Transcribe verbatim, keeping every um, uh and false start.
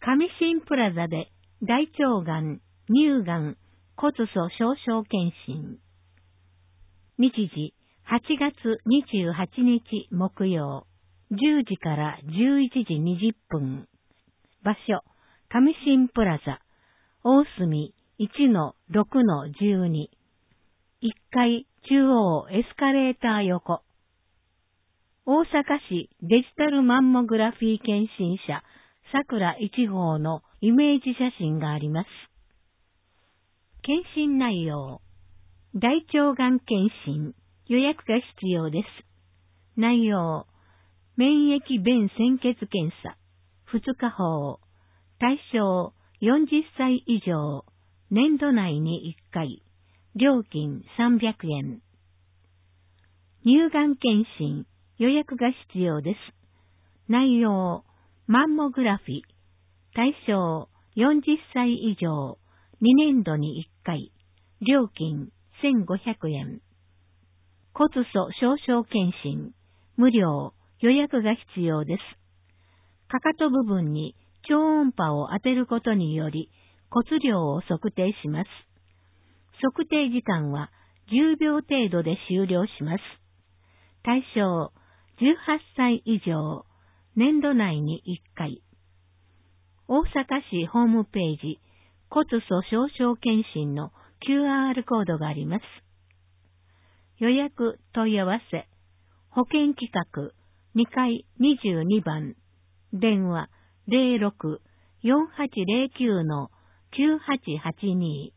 上新プラザで大腸がん、乳がん、骨粗鬆症検診。日時、はちがつにじゅうはちにち木曜、じゅうじからじゅういちじにじゅっぷん。場所、上新プラザ、大隅 いちのろくのじゅうに。いっかい中央エスカレーター横。大阪市デジタルマンモグラフィー検診車さくらいち号のイメージ写真があります。検診内容。大腸がん検診。予約が必要です。内容。免疫便潜血検査。ふつか法。対象よんじゅっさい以上。年度内にいっかい。料金さんびゃくえん。乳がん検診。予約が必要です。内容。マンモグラフィ。対象よんじゅっさい以上。にねんどにいっかい。料金せんごひゃくえん。骨粗鬆症検診。無料。予約が必要です。かかと部分に超音波を当てることにより骨量を測定します。測定時間はじゅうびょう程度で終了します。対象じゅうはっさい以上。年度内にいっかい。大阪市ホームページ骨粗鬆症検診の キューアール コードがあります。予約問い合わせ。保険企画にかいにじゅうにばん。電話 ゼロろく よんはちゼロきゅう きゅうはちはちに。